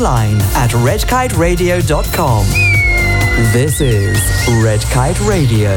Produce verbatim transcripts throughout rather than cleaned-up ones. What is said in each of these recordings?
online at red kite radio dot com. This is Red Kite Radio.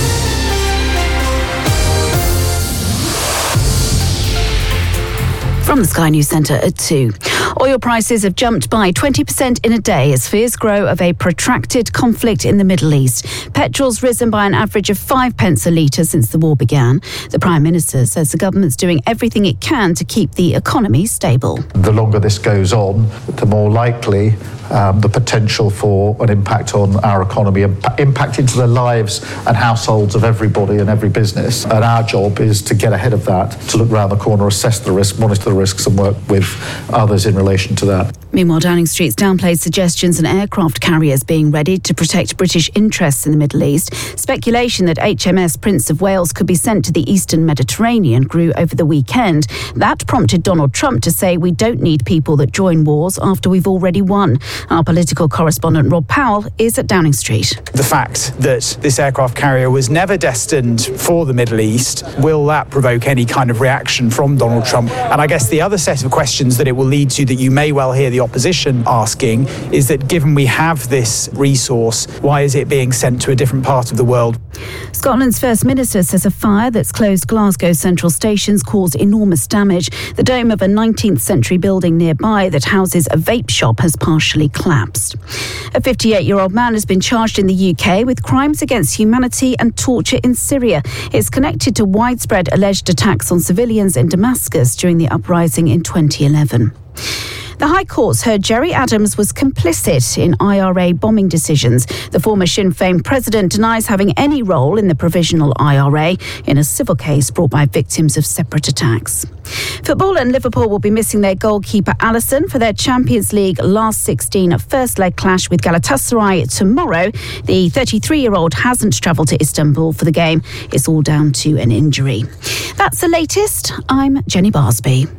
From the Sky News Centre at two. Oil prices have jumped by twenty percent in a day as fears grow of a protracted conflict in the Middle East. Petrol's risen by an average of five pence a litre since the war began. The Prime Minister says the government's doing everything it can to keep the economy stable. The longer this goes on, the more likely um, the potential for an impact on our economy, impact into the lives and households of everybody and every business. And our job is to get ahead of that, to look around the corner, assess the risk, monitor the risks and work with others in relation to that. Meanwhile, Downing Street's downplayed suggestions an aircraft carriers being readied to protect British interests in the Middle East. Speculation that H M S Prince of Wales could be sent to the eastern Mediterranean grew over the weekend. That prompted Donald Trump to say we don't need people that join wars after we've already won. Our political correspondent Rob Powell is at Downing Street. The fact that this aircraft carrier was never destined for the Middle East, will that provoke any kind of reaction from Donald Trump? And I guess the other set of questions that it will lead to that you may well hear the opposition asking is that given we have this resource, why is it being sent to a different part of the world? Scotland's First Minister says a fire that's closed Glasgow Central Station's caused enormous damage. The dome of a nineteenth century building nearby that houses a vape shop has partially collapsed. A fifty-eight-year-old man has been charged in the U K with crimes against humanity and torture in Syria. It's connected to widespread alleged attacks on civilians in Damascus during the uprising in twenty eleven. The High Court's heard Gerry Adams was complicit in I R A bombing decisions. The former Sinn Féin president denies having any role in the provisional I R A in a civil case brought by victims of separate attacks. Football, and Liverpool will be missing their goalkeeper Alisson for their Champions League last sixteen first leg clash with Galatasaray tomorrow. The thirty-three-year-old hasn't travelled to Istanbul for the game. It's all down to an injury. That's the latest. I'm Jenny Barsby.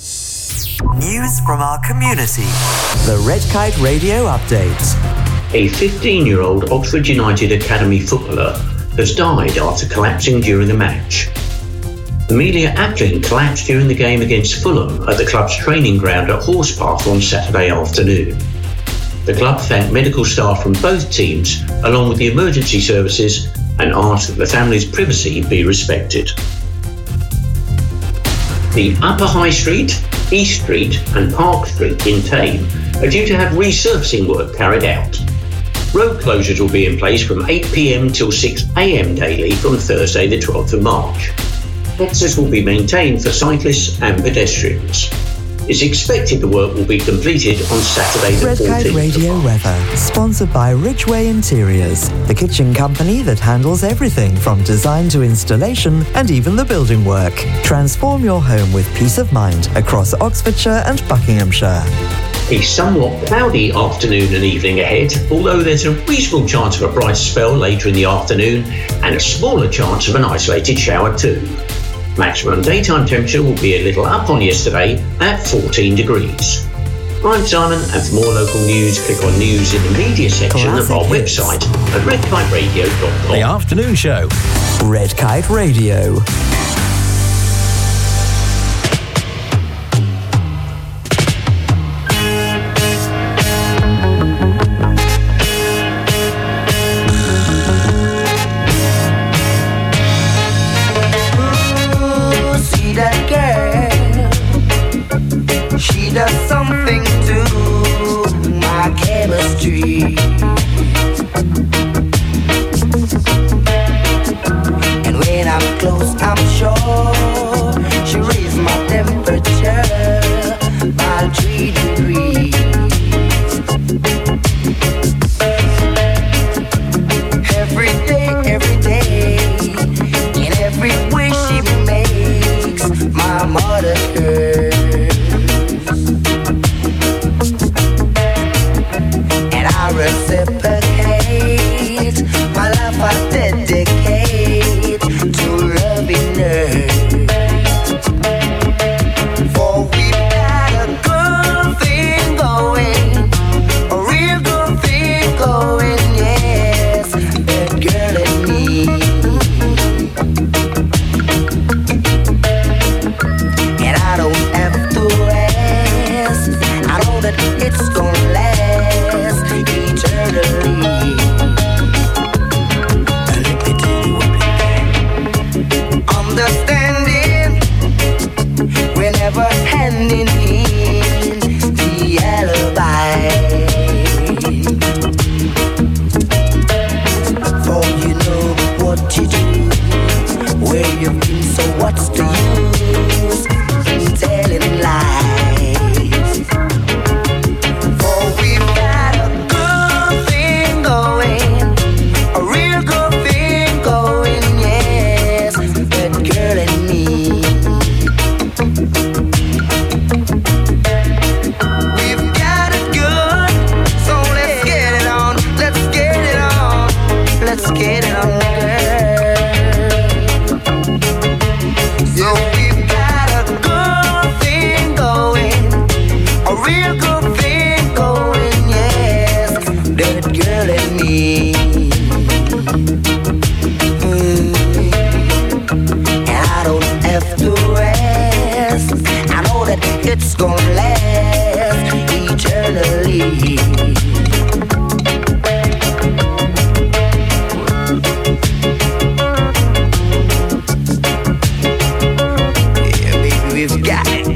News from our community. The Red Kite Radio Update. A fifteen-year-old Oxford United Academy footballer has died after collapsing during a match. Amelia Aplin collapsed during the game against Fulham at the club's training ground at Horsepath on Saturday afternoon. The club thanked medical staff from both teams, along with the emergency services, and asked that the family's privacy be respected. The Upper High Street, East Street and Park Street in Thame are due to have resurfacing work carried out. Road closures will be in place from eight p.m. till six a.m. daily from Thursday the twelfth of March. Access will be maintained for cyclists and pedestrians. It's expected the work will be completed on Saturday the Red fourteenth. Kite Radio weather, sponsored by Ridgeway Interiors, the kitchen company that handles everything from design to installation and even the building work. Transform your home with peace of mind across Oxfordshire and Buckinghamshire. A somewhat cloudy afternoon and evening ahead, although there's a reasonable chance of a bright spell later in the afternoon and a smaller chance of an isolated shower too. Maximum daytime temperature will be a little up on yesterday at fourteen degrees. I'm Simon, and for more local news, click on News in the Media section Classic of our hits. website at red kite radio dot com. The Afternoon Show. Red Kite Radio. Does something to my chemistry, and when I'm close, I'm hand in hand, the alibi. For you know what you do, where you've been, so what's the use in telling lies? For we've got a good thing going, a real good thing going, yes, that girl and me. We've got it good, so let's get it on, let's get it on, let's get it on, girl. So we've got a good thing going, a real good thing going, yes, that girl and me. Mm. And I don't have to rest, I know that it's gonna last eternally. Yeah, baby, we've got it.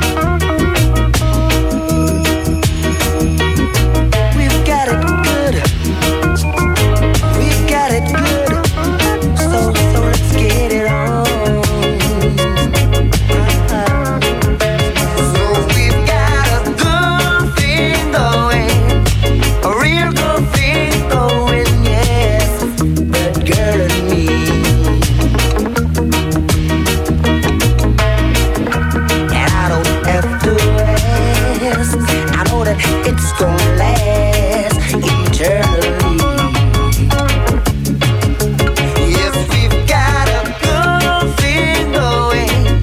We've got it good. We've got it good. So, so let's get it on. So we've got a good thing going, a real good thing going, yes, that girl and me. And I don't have to rest, I know that it's gonna last eternally. Yes, we've got a good thing going.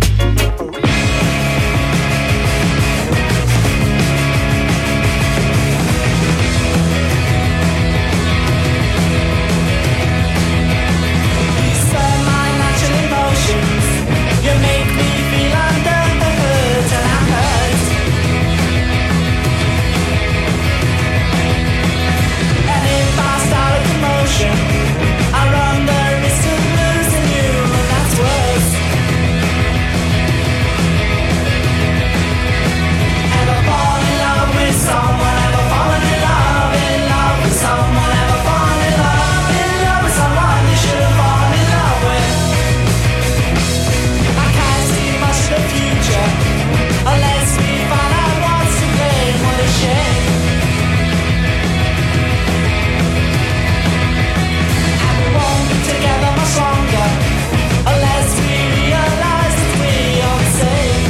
You serve my natural emotions. You make me feel under the hood and I'm hurt. And if I start a commotion, I run the risk of losing you, and that's worse. Ever fall in love with someone? Ever fallen in love, in love with someone? Ever fall in love, in love with someone you should have fallen in love with? I can't see much of the future unless we find out what's to blame. What a shame. And we won't be together much longer unless we realize that we are the same.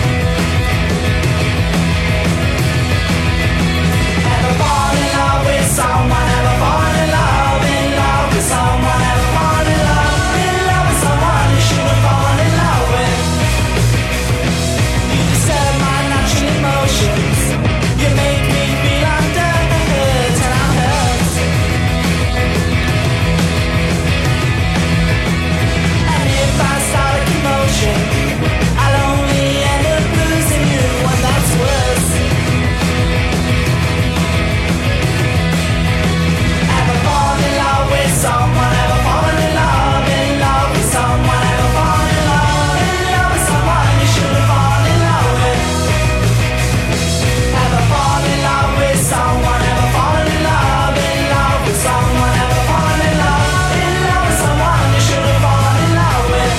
Ever fall in love with someone? Ever fall in love, in love with someone? Ever fall in love, in love with someone you should have fallen in love with? You deserve my natural emotions. You make me feel under the hood and I'm hurt. And if I start a commotion, I'll only end up losing you, and that's worse. Ever fall in love with someone? Ever fallen in love, in love with someone? Ever fall in love, in love with someone you should have fallen in love with? Ever fall in love with someone? Ever fallen in love, in love with someone? Ever fallen in love, in love with someone you should have fallen in love with?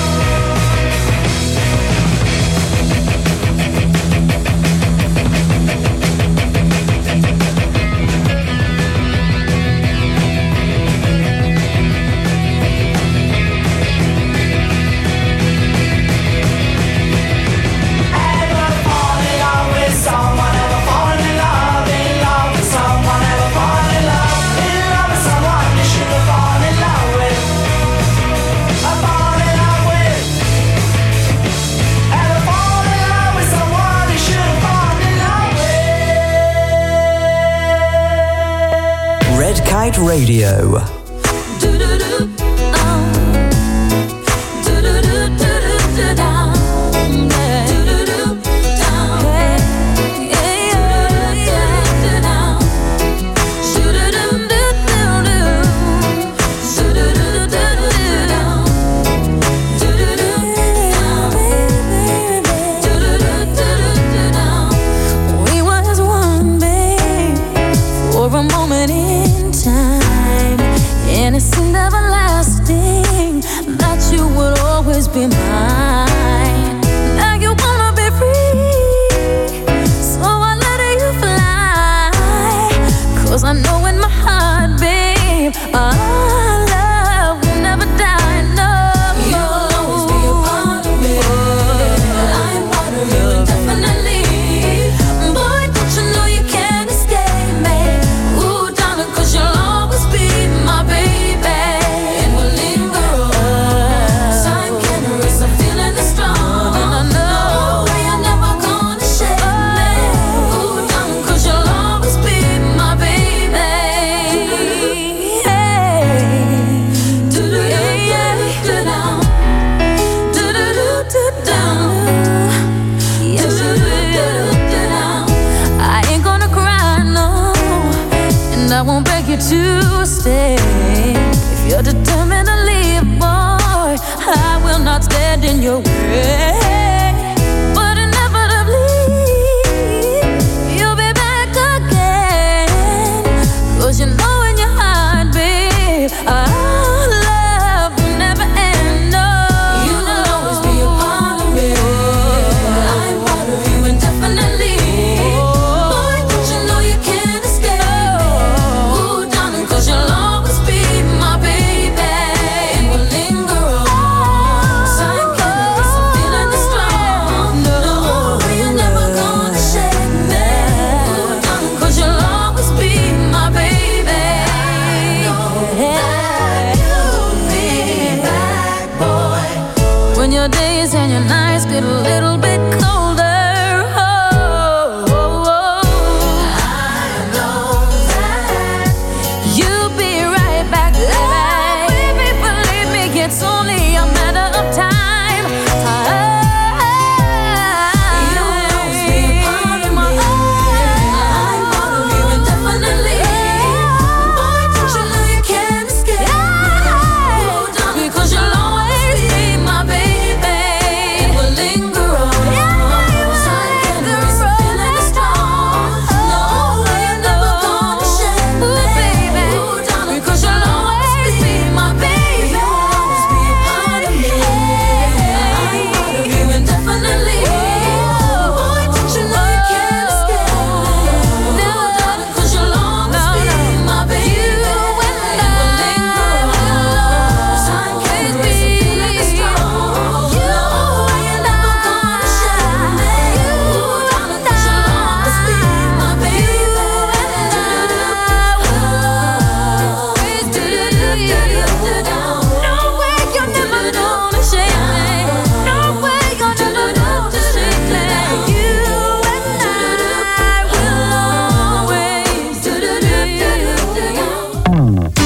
Ever fall in love with someone? Ever fallen in love, in love with someone? Ever fall in love, in love with someone you should have fallen in love with? I fall in love with. Ever fall in love with someone you should have fallen in love with? Red Kite Radio. Do won't beg you to stay. If you're determined to leave, boy, I will not stand in your way. But inevitably, you'll be back again. Cause you know in your heart, babe, our love will never end. No, you will always be a part of me. I'm part of you indefinitely. Boy, don't you know you can't escape me? Ooh, darling, cause you'll always be my baby. And we'll linger on. So I can't erase the feeling that's strong. No, you're never gonna shake me. Ooh, darling, cause you'll always be my baby. You'll be back, boy. When your days and your nights get a little bit colder, oh, oh, oh. I know that you'll be right back, baby. Believe me, it's only a matter of time. You'll always be a part of me. I'm part of you indefinitely. Boy, don't you know you can't escape? Oh, darling, because you'll always be my baby. We'll linger on. So I can't erase the feeling that's strong. No, you're never gonna shake me, baby. Oh, darling, because you'll always be my baby. You'll always be a part of me. I'm part of you indefinitely. Boy, don't you know you can't escape? No, darling, because you'll always be my baby. We'll linger on. So I can't erase the feeling that's strong. No, you're never gonna shake me. Oh, darling, because you'll always be my baby. No way you're never gonna shake me. No way you're never gonna shake me. You and I will always do do do do do.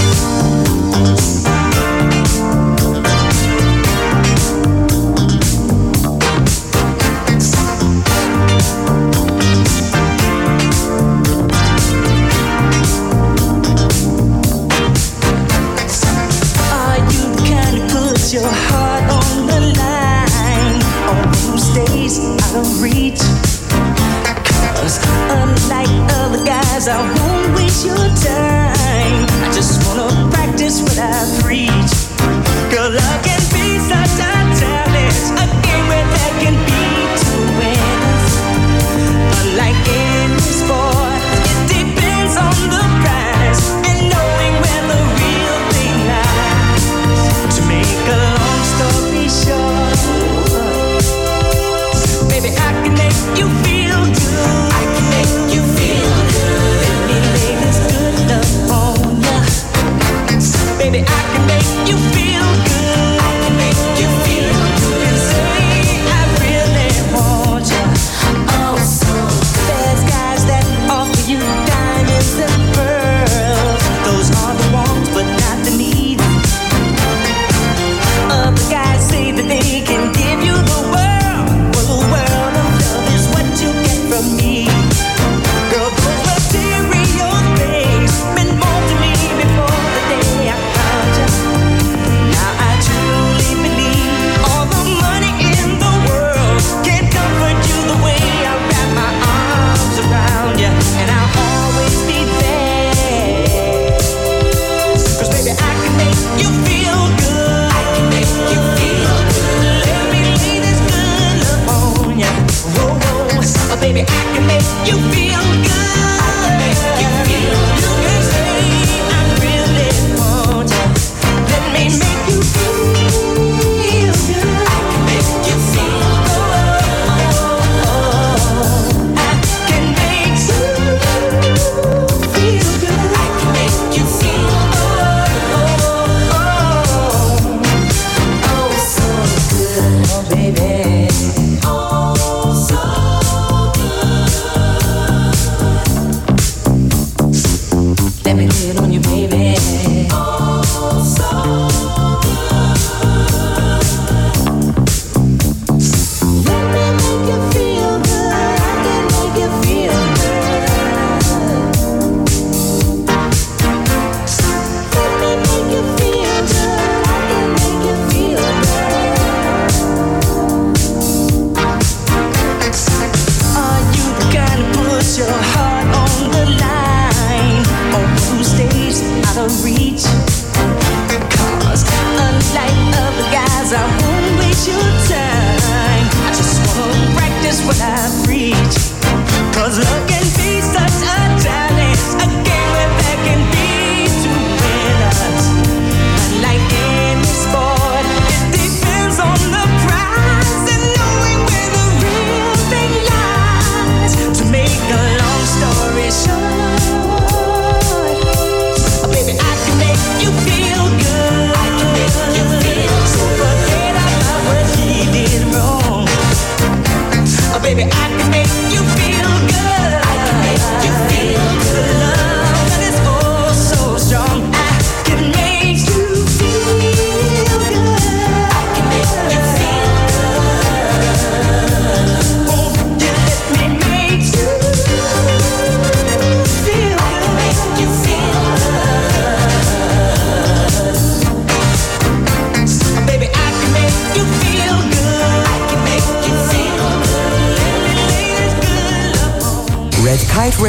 Are you the kind who puts your heart on the line, or who stays out of reach? Cause unlike other guys, I won't waste your time. I just wanna practice what I preach. Girl, love can be such a challenge, a game where there can be two winners. Unlike any sport, it depends on the prize and knowing where the real thing lies. To make a long story short, baby, I can make you feel good. I can make you feel good. Let me lay this good love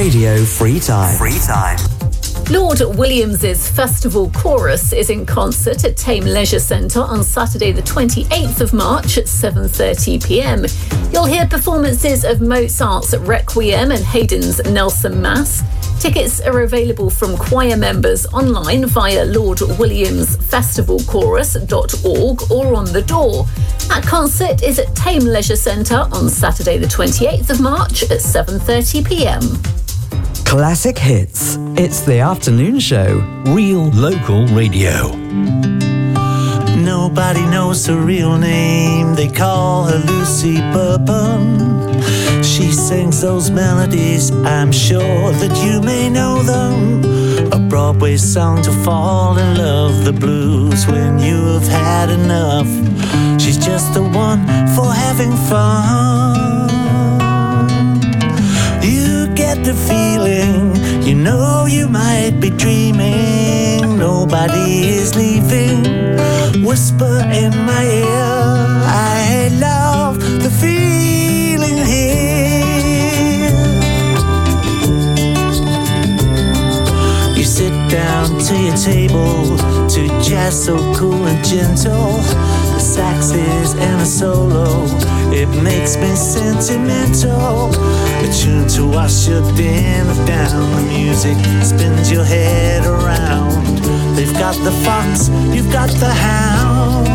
Radio Free Time. Free Time. Lord Williams's Festival Chorus is in concert at Tame Leisure Centre on Saturday the twenty-eighth of March at seven thirty p m. You'll hear performances of Mozart's Requiem and Haydn's Nelson Mass. Tickets are available from choir members online via lord williams festival chorus dot org or on the door. That concert is at Tame Leisure Centre on Saturday the twenty-eighth of March at seven thirty p m. Classic hits. It's the afternoon show. Real local radio. Nobody knows her real name. They call her Lucy Bourbon. She sings those melodies, I'm sure that you may know them. A Broadway song to fall in love, the blues when you have had enough. She's just the one for having fun. You get the feeling, you know you might be dreaming. Nobody is leaving. Whisper in my ear, I love the feeling here. You sit down to your table to jazz so cool and gentle. The saxes and the solo, it makes me sentimental. A tune to wash your dinner down. The music spins your head around. They've got the fox, you've got the hound.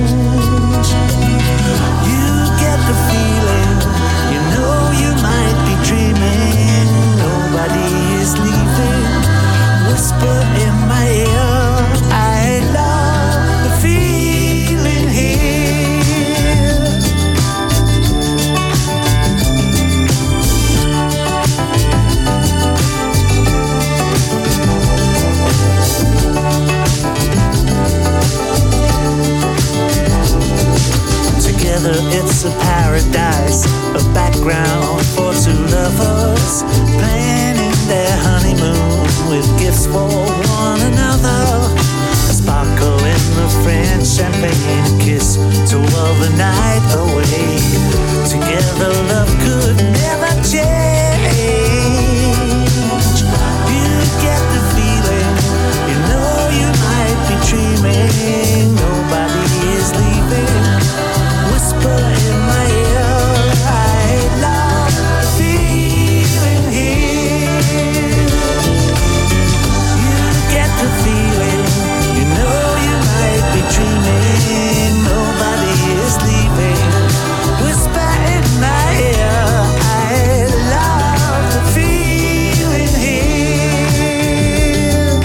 You get the feeling, you know you might be dreaming. Nobody is leaving. Whisper in my ear, I love the feeling here. Together it's a paradise, a background for two lovers planning their honeymoon with gifts for one another. A sparkle in the French champagne kiss to while the night away. Together love could never change. You get the feeling, you know you might be dreaming. Nobody is leaving. Whisper in my ear, I love the feeling here. You get the feeling, you know you might be dreaming. Nobody is leaving. Whisper in my ear, I love the feeling here.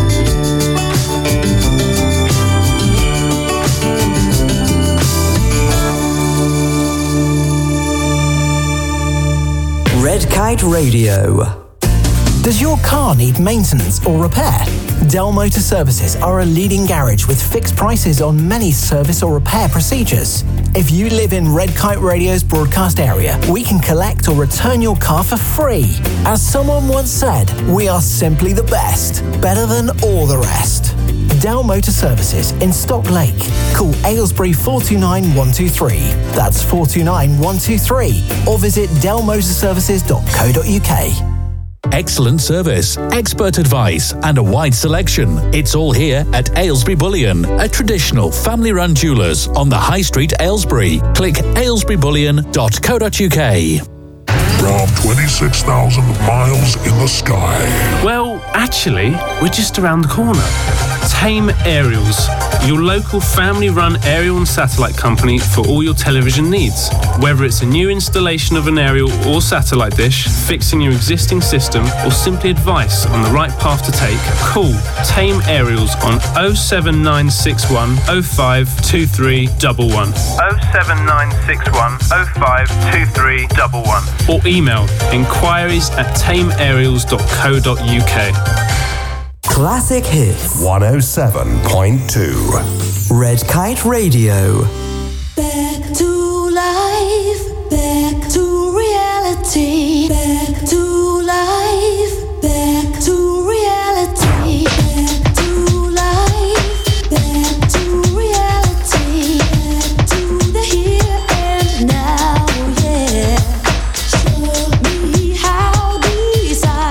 Red Kite Radio. Does your car need maintenance or repair? Del Motor Services are a leading garage with fixed prices on many service or repair procedures. If you live in Red Kite Radio's broadcast area, we can collect or return your car for free. As someone once said, we are simply the best, better than all the rest. Del Motor Services in Stock Lake. Call Aylesbury four two nine one two three. That's four two nine one two three. Or visit del motor services dot co dot u k. Excellent service, expert advice, and a wide selection. It's all here at Aylesbury Bullion, a traditional family-run jewellers on the High Street, Aylesbury. Click aylesbury bullion dot co dot u k. From twenty-six thousand miles in the sky. Well, actually, we're just around the corner. Tame Aerials, your local family-run aerial and satellite company for all your television needs. Whether it's a new installation of an aerial or satellite dish, fixing your existing system, or simply advice on the right path to take, call Tame Aerials on oh seven nine six one oh five two three one one. oh seven nine six one oh five two three one one. Or email inquiries at tame aerials dot co dot u k. Classic Hits one oh seven point two. Red Kite Radio. Back to life, back to reality, back to life, back to reality, back to life, back to reality, back to the here and now, yeah. Show me how desire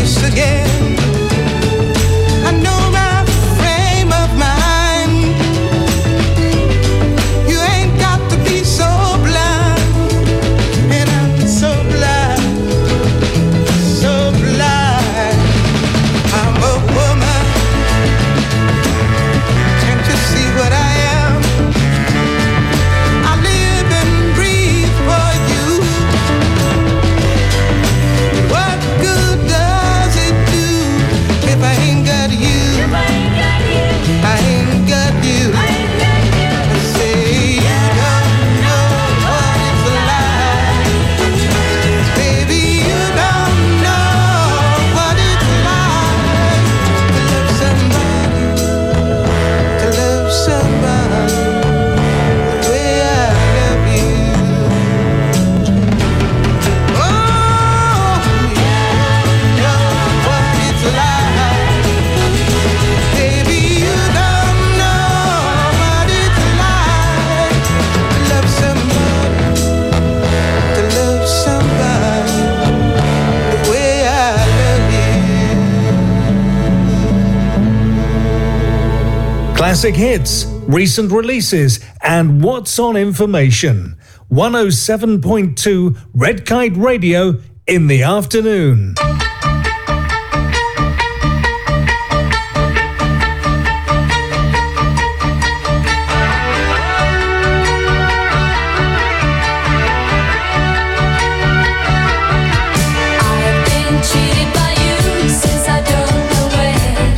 close again. I know my frame of mind. You ain't got to be so blind, and I'm so blind, so blind. I'm a woman. Can't you see what I am? I live and breathe for you. What good does it do if I ain't got you? I ain't got you. I say you don't know what it's like. Baby, you don't know what it's like to love somebody, to love somebody the way I love you. Oh, you know what it's like. Baby, you don't know what it's like to love somebody, to love somebody the way I love you. Classic hits, recent releases, and what's on information. one oh seven point two Red Kite Radio in the afternoon. I've been cheated by you since I don't know when.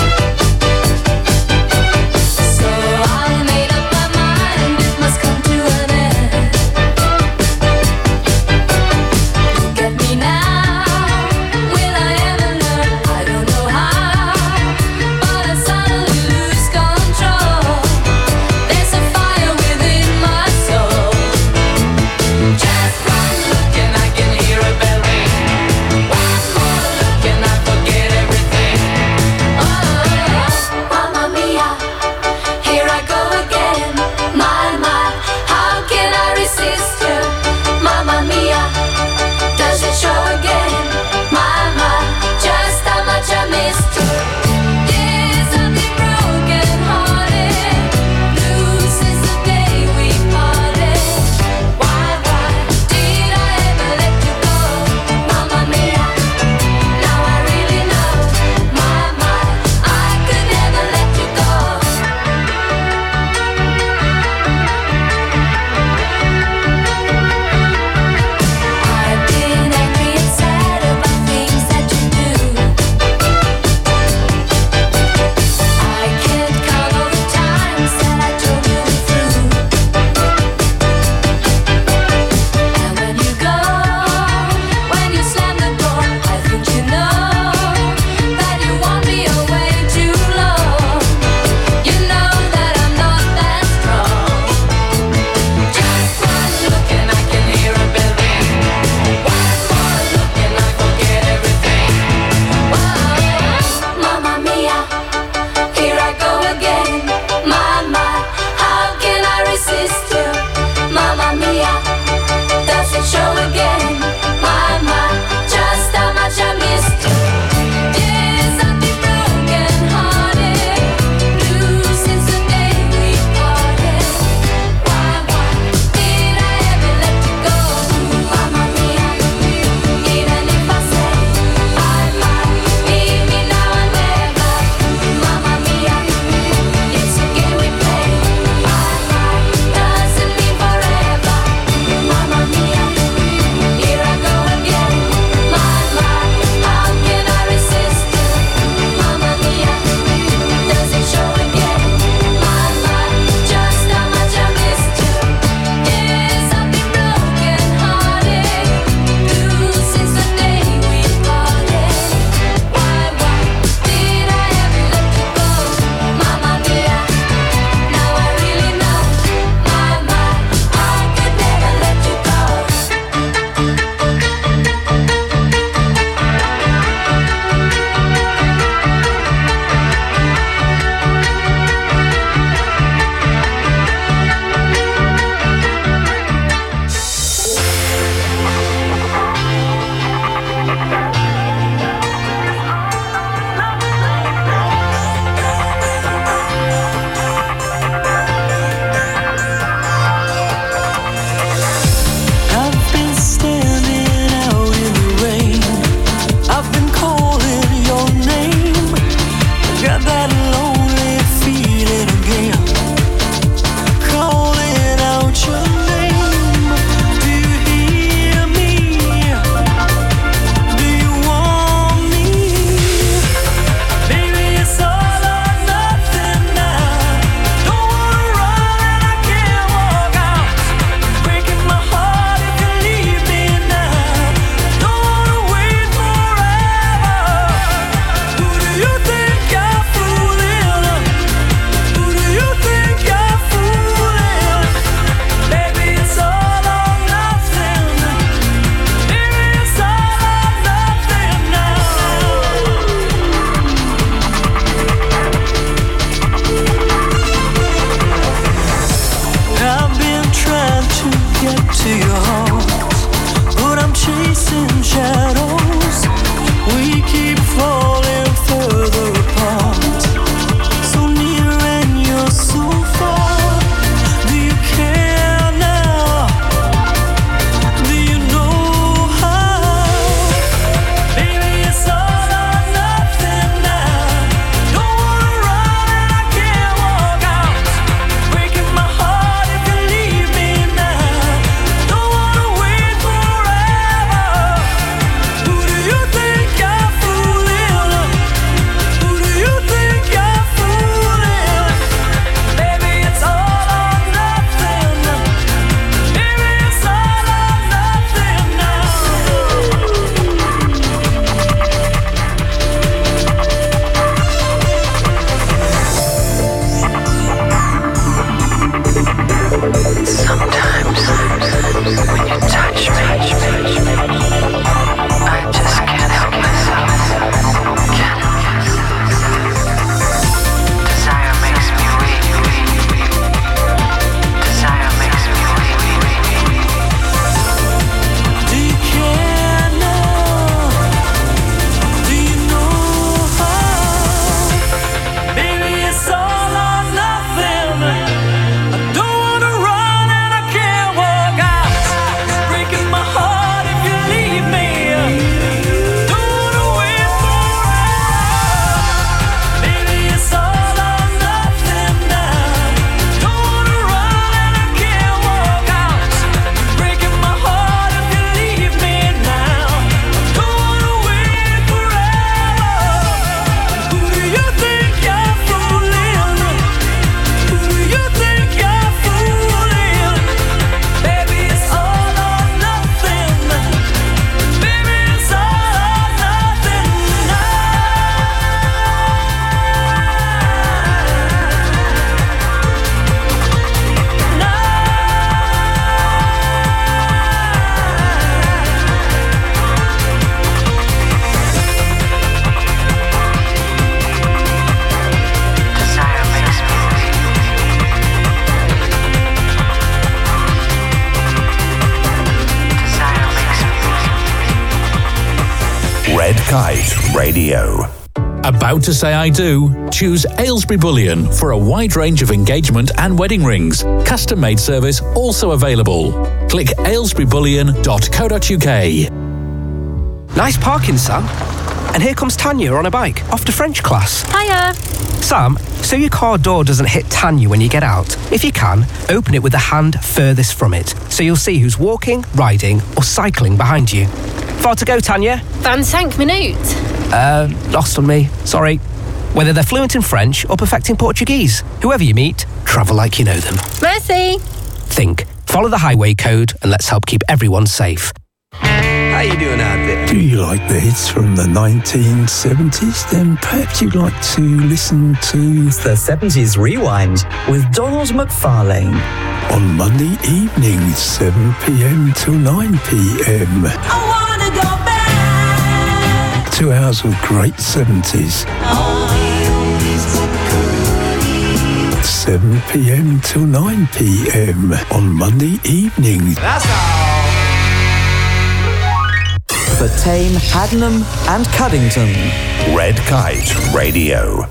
So I made up my mind it must come to an end. Look at me now. Kite Radio. About to say I do? Choose Aylesbury Bullion for a wide range of engagement and wedding rings. Custom made service also available. Click aylesbury bullion dot co dot uk. Nice parking, Sam. And here comes Tanya on a bike, off to French class. Hiya. Sam, so your car door doesn't hit Tanya when you get out. If you can, open it with the hand furthest from it, so you'll see who's walking, riding, or cycling behind you. Far to go, Tanya? vingt-cinq minutes. Uh, lost on me. Sorry. Whether they're fluent in French or perfecting Portuguese, whoever you meet, travel like you know them. Merci. Think, follow the highway code, and let's help keep everyone safe. How you doing out there? Do you like the hits from the nineteen seventies? Then perhaps you'd like to listen to the seventies Rewind with Donald McFarlane. On Monday evenings, seven p.m. till nine p.m. I wanna go back. Two hours of great seventies. seven p.m. till nine p.m. on Monday evenings. That's all. For Tame, Haddenham and Cuddington. Red Kite Radio.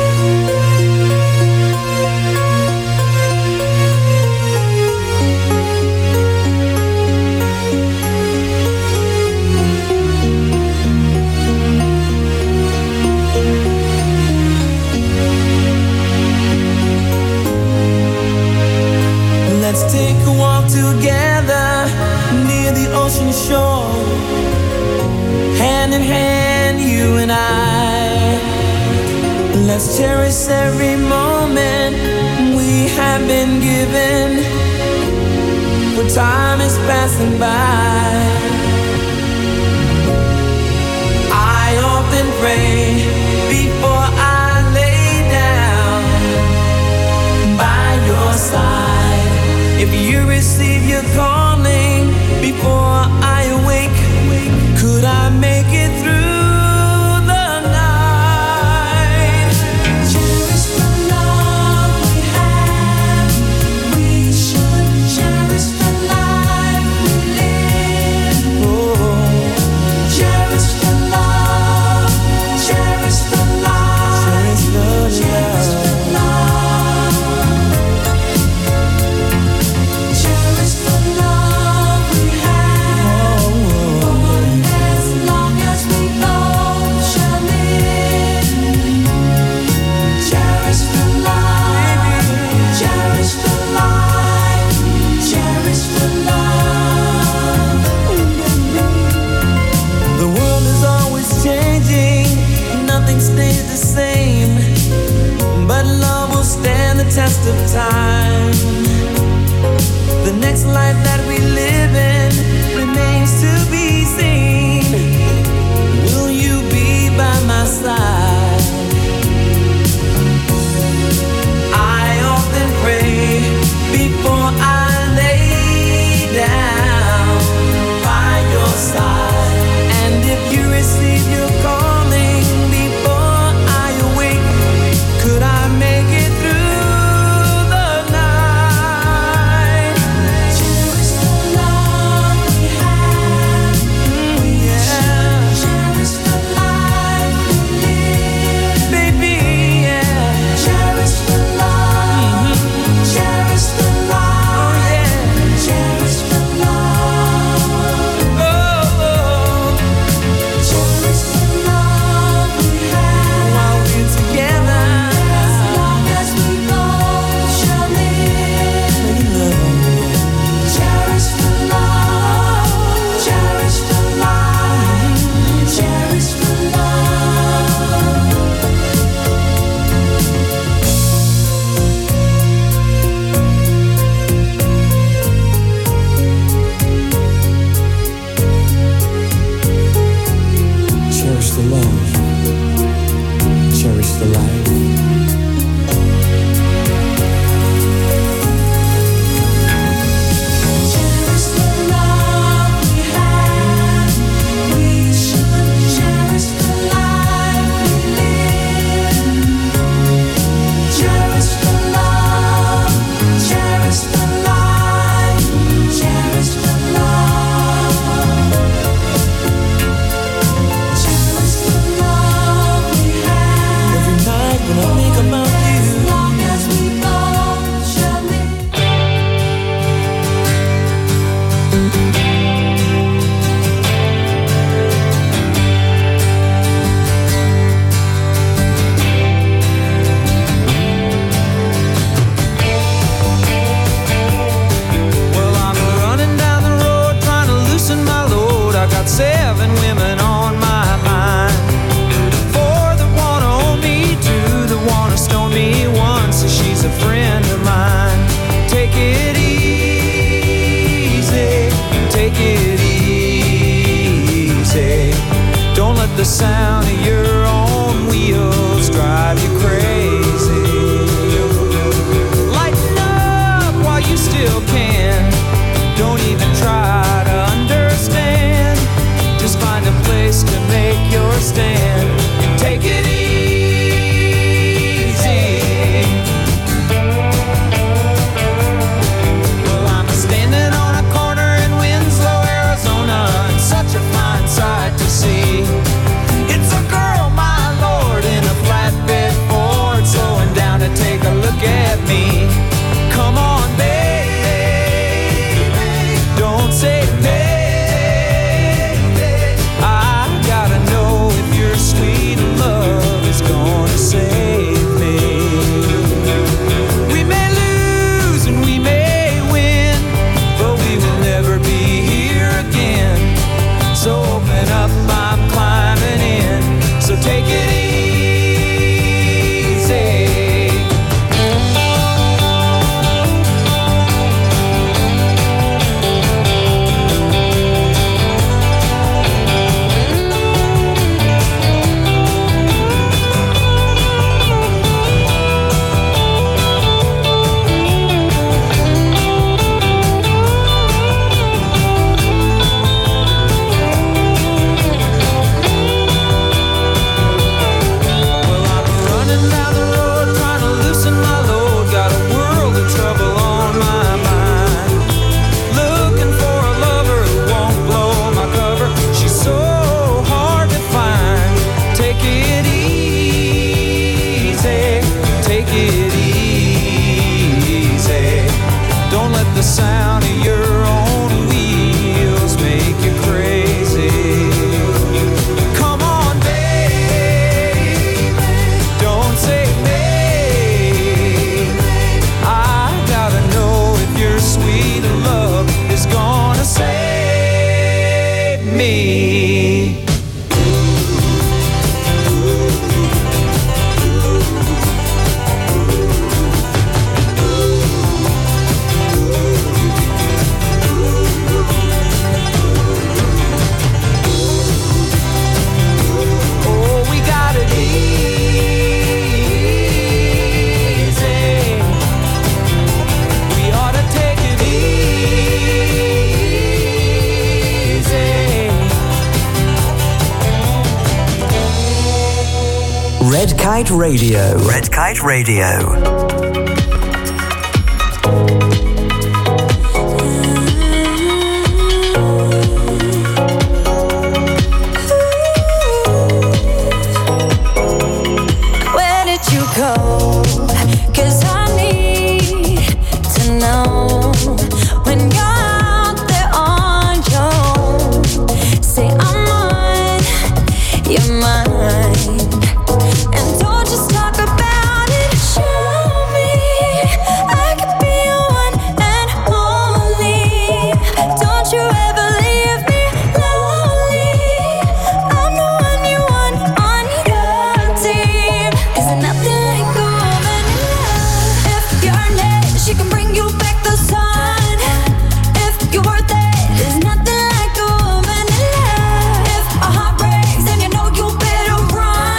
Let's take a walk together near the ocean shore. Hand in hand, you and I. Let's cherish every moment we have been given. For time is passing by. I often pray before I lay down by your side. If you receive your calling before I awake, could I make it through the night? Cherish the love we have. We should cherish the life we live. Oh, cherish the love. Cherish the life. Cherish the love. Cherish the love we have. As long as we both shall live. Cherish the life. Cherish the life. Cherish the love. The world is always changing. Nothing stays the same. But love will stand the test of time. The next life that we live in remains to be seen. Will you be by my side? I often pray before I lay down by your side. And if you receive your calling before I awake, could I make it through the night? sound of your own wheels drive you crazy. Lighten up while you still can. Don't even try to understand. Just find a place to make your stand and take it easy. Well, I'm standing on a corner in Winslow, Arizona, and such a fine sight to see. It's a girl, my lord, in a flatbed Ford, slowing down to take a look at me. Come on, baby, don't say baby. I gotta know if your sweet love is gonna save me. We may lose and we may win, but we will never be here again. So open up, I'm climbing in. So take it easy. Well, I'm running down the road trying to loosen my load. Got a world of trouble on my mind. Looking for a lover who won't blow my cover. She's so hard to find. Take it easy, take it easy. Don't let the sound of your own wheels make you crazy. Come on, baby, don't say maybe. I gotta know if your sweet love is gonna save me. Oh, we got it easy. We ought to take it easy. Red Kite Radio. Red Kite Radio. Where did you go? 'Cause I need to know when you're out there on your own. Say I'm on your mind, and don't just talk about it. Show me I could be your one and only. Don't you ever leave me lonely. I'm the one you want on your team. 'Cause there's nothing like a woman in love. If you're next, she can bring you back the sun. If you're worth it, there's nothing like a woman in love. If a heart breaks, then you know you better run.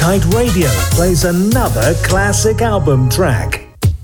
Kite Radio plays another classic album track.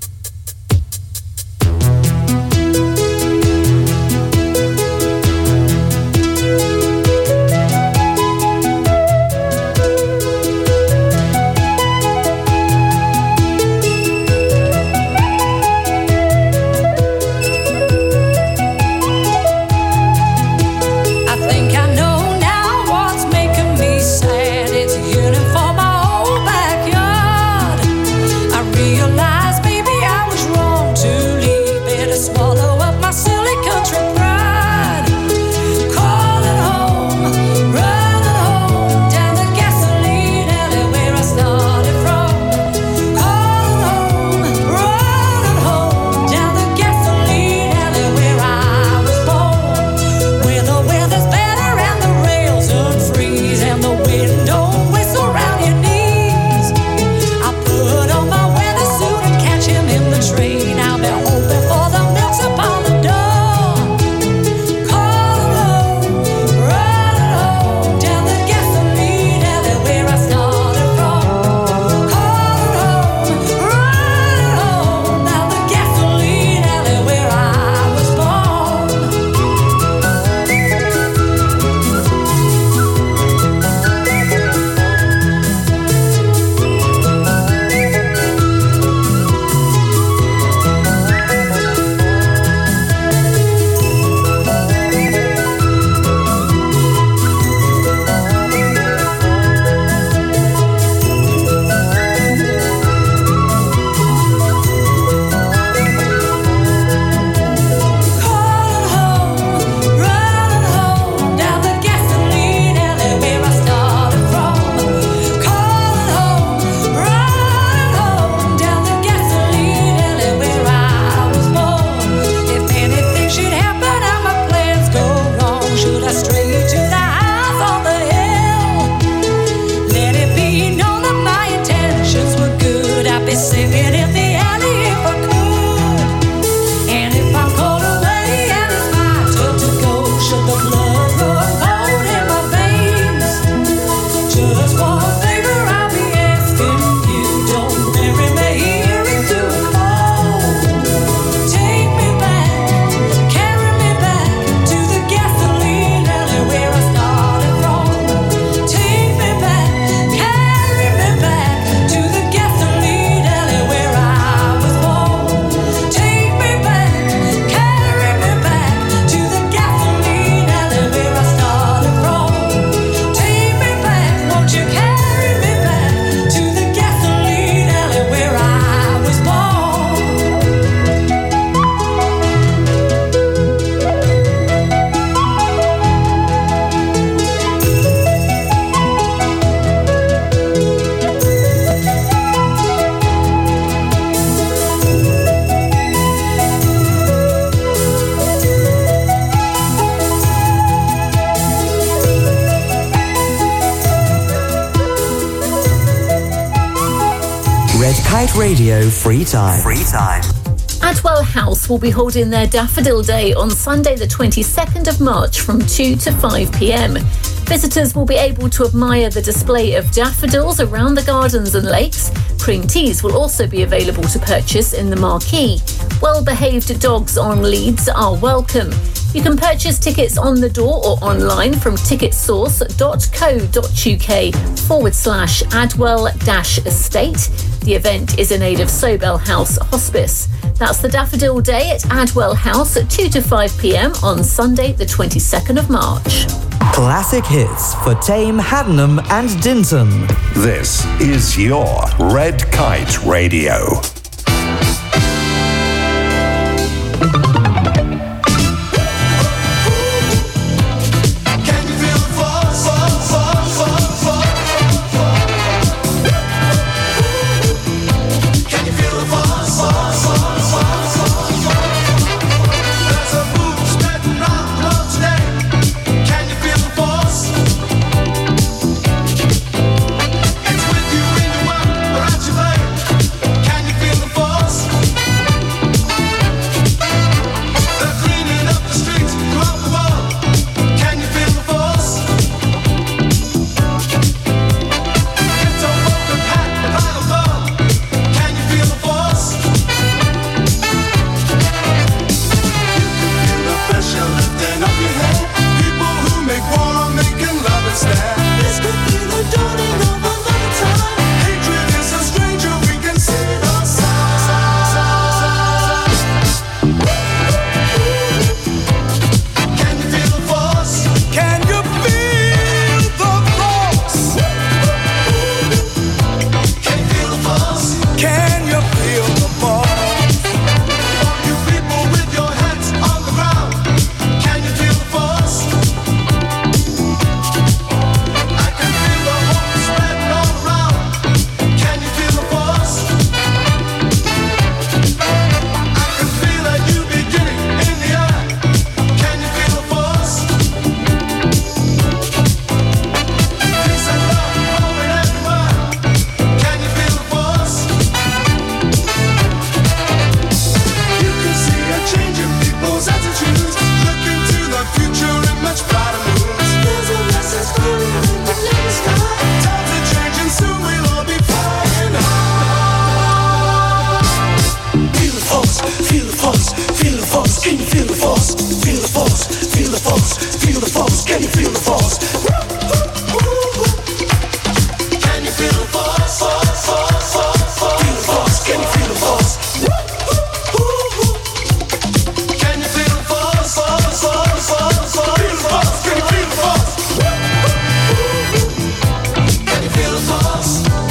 I think I know now what's making me sad. It's yearning for my old backyard. I realize maybe I was wrong to leave it, to swallow up my silly country pride. Calling home, running home, down the gasoline alley where I started from. Calling home, running home, down the gasoline alley where I was born. Where the weather's better and the rails unfreeze and the wind don't whistle round your knees. I put on my weather suit and catch him in the train. I'll be home before the milk's upon the door. Calling home, running home, down the gasoline alley where I started from. Calling home, running home, down the gasoline alley where I was born. Running home, down the gasoline alley where I started from. Calling home, running home, down the gasoline alley where I was born. If anything should happen and my plans go wrong, should I stray to the house on the hill? Let it be known that my intentions were good. I'd be singing in the alley if I could. And if I'm called away and it's my turn to go, should the blood run cold in my veins? Just one favor I'll be asking you, don't bury me here into a cold. Take me back, carry me back to the gasoline alley where I started from. Take me back, carry me back to the gasoline alley where I was born. Take me back, carry me back to the gasoline alley where I started from. Take me back, won't you carry me back to the gasoline alley where I was born. Red Kite Radio Free Time. Free Time. Adwell House will be holding their Daffodil Day on Sunday the twenty-second of March from two to five p.m. Visitors will be able to admire the display of daffodils around the gardens and lakes. Cream teas will also be available to purchase in the marquee. Well-behaved dogs on leads are welcome. You can purchase tickets on the door or online from ticketsource.co.uk forward slash Adwell dash estate. The event is in aid of Sobel House Hospice. That's the Daffodil Day at Adwell House at two to five p.m. on Sunday the twenty-second of March. Classic hits for Tame, Haddenham and Dinton. This is your Red Kite Radio. It's with you when you walk around your way. Can you feel force, feel the force, can you feel the force? Feel the force, feel the force, feel the force, can you feel the force? Can you feel the force, force, force, force, force? Feel the force, can you feel the force? Can you feel the force, force, force, force, force? Feel the force, can you feel the force? Can you feel the force?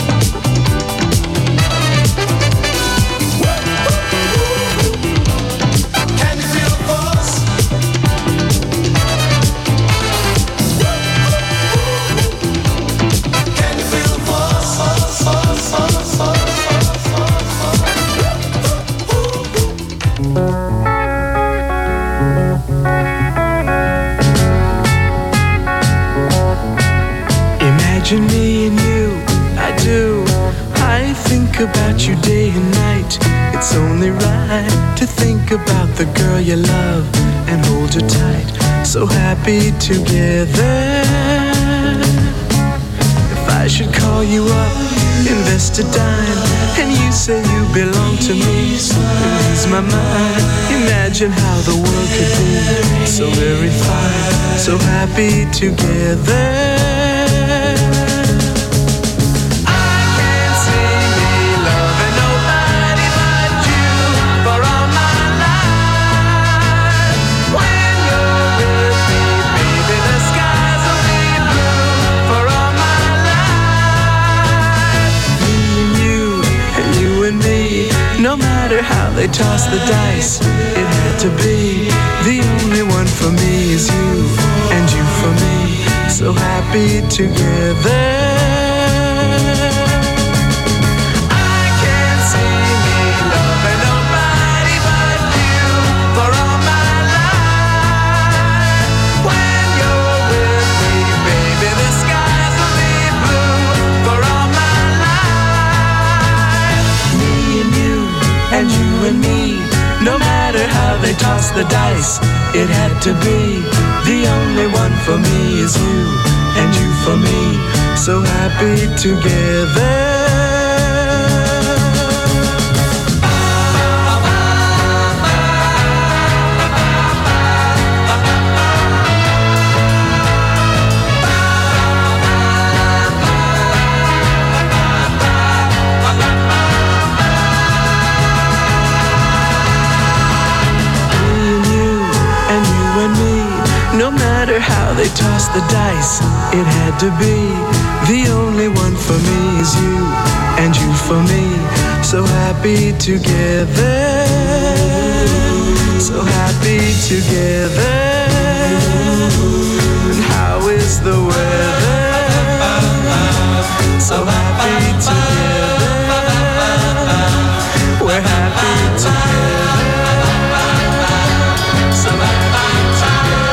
Imagine me and you, I do. I think about you day and night. It's only right to think about the girl you love and hold her tight. So happy together. If I should call you up, invest a dime, and you say you belong to me, ease my mind. Imagine how the world could be so very fine, so happy together. No matter how they toss the dice, it had to be. The only one for me is you, and you for me, so happy together. I can't see me loving nobody but you for all my life. When you're with me, baby, the skies will be blue for all my life. Me and you, and you and me, no matter how they toss the dice, it had to be. The only one for me is you, and you for me, so happy together. No matter how they toss the dice, it had to be. The only one for me is you, and you for me, so happy together. So happy together. And how is the weather? So happy together. We're happy together. So happy together.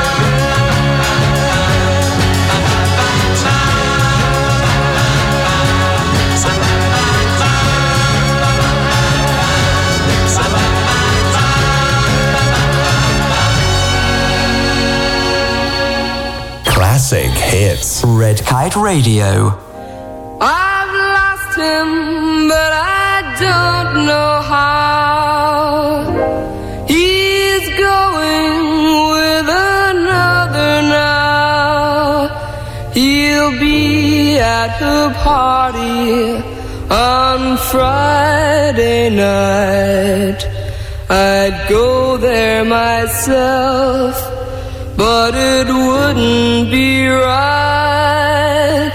Classic hits. Red Kite Radio. I've lost him, but I don't know how. He's going with another now. He'll be at the party on Friday night. I'd go there myself, but it wouldn't be right.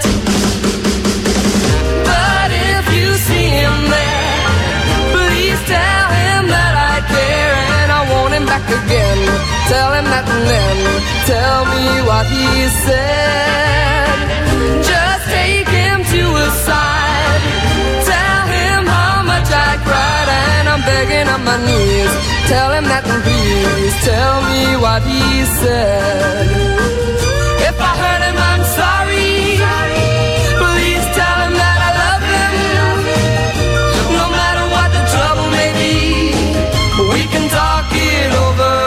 But if you see him there, please tell him that I care and I want him back again. Tell him that and then tell me what he said. Just take him to his side, tell him how much I cried, and I'm begging on my knees. Tell him that and please tell me what he said. If I hurt him, I'm sorry. Please tell him that I love him. No matter what the trouble may be, we can talk it over.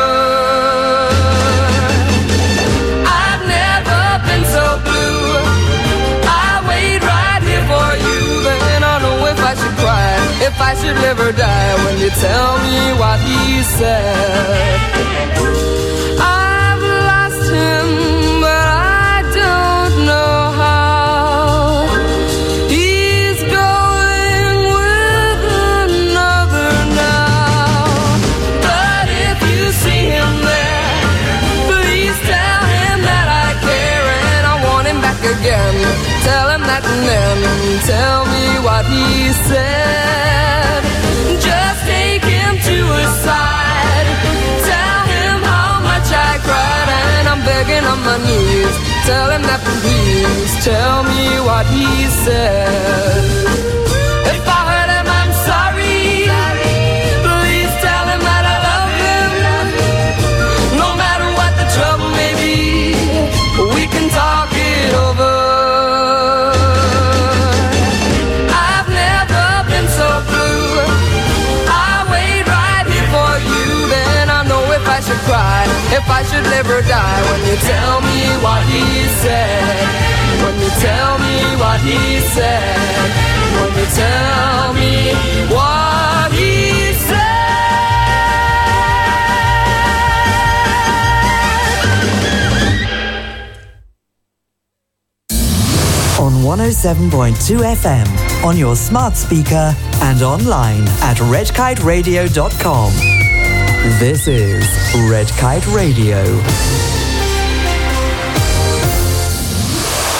I've never been so blue. I wait right here for you. Then I know if I should cry, if I should live or die, when you tell me what he he said. I've lost him, but I don't know how. He's going with another now. But if you see him there, please tell him that I care and I want him back again. Tell him that and then tell me what he said. Just take him to his side. Tell him how much I cried and I'm begging on my knees. Tell him that please tell me what he said. If I hurt him, I'm sorry. Please tell him that I love him. No matter what the trouble may be, we can talk it over. I've never been so blue. I wait right here for you. Then I know if I should cry, if I should live or die. When you tell me what he said. When you tell me what he said. When you tell me what he said. On one oh seven point two F M, on your smart speaker and online at red kite radio dot com. This is Red Kite Radio.